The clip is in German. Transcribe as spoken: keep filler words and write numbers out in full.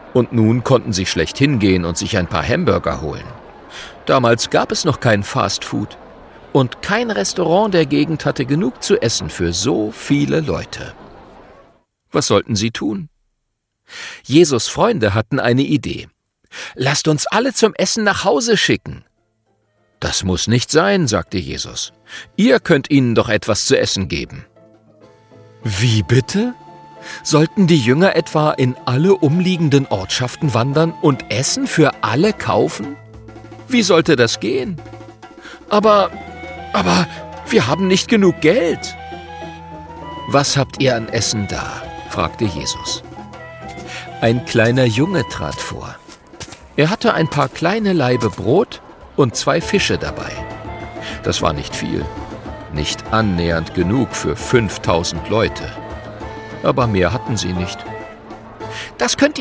Und nun konnten sie schlecht hingehen und sich ein paar Hamburger holen. Damals gab es noch kein Fast Food. Und kein Restaurant der Gegend hatte genug zu essen für so viele Leute. Was sollten sie tun? Jesus' Freunde hatten eine Idee. »Lasst uns alle zum Essen nach Hause schicken.« »Das muss nicht sein«, sagte Jesus. »Ihr könnt ihnen doch etwas zu essen geben.« »Wie bitte? Sollten die Jünger etwa in alle umliegenden Ortschaften wandern und Essen für alle kaufen? Wie sollte das gehen?« »Aber, aber, wir haben nicht genug Geld.« »Was habt ihr an Essen da?«, fragte Jesus. Ein kleiner Junge trat vor. Er hatte ein paar kleine Laibe Brot und zwei Fische dabei. Das war nicht viel, nicht annähernd genug für fünftausend Leute. Aber mehr hatten sie nicht. »Das könnt ihr